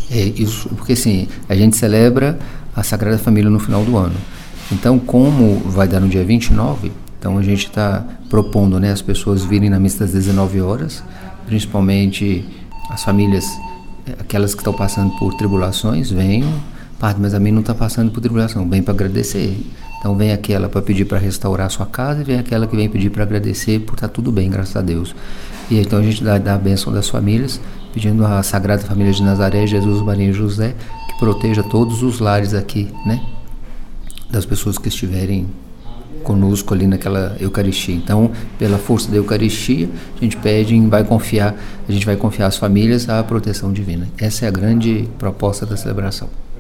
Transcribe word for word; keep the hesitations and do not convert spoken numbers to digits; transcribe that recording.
É isso, porque assim, a gente celebra a Sagrada Família no final do ano. Então, como vai dar no dia vinte e nove, então a gente está propondo, né, as pessoas virem na missa das dezenove horas, principalmente as famílias, aquelas que estão passando por tribulações, venham. Padre, mas a mim não está passando por tribulação, vem para agradecer. Então vem aquela para pedir para restaurar a sua casa, e vem aquela que vem pedir para agradecer por estar tudo bem, graças a Deus. E então a gente dá, dá a bênção das famílias, pedindo à Sagrada Família de Nazaré, Jesus, Maria e José, que proteja todos os lares aqui, né, das pessoas que estiverem conosco ali naquela Eucaristia. Então, pela força da Eucaristia, a gente pede e vai confiar, a gente vai confiar às famílias a proteção divina. Essa é a grande proposta da celebração.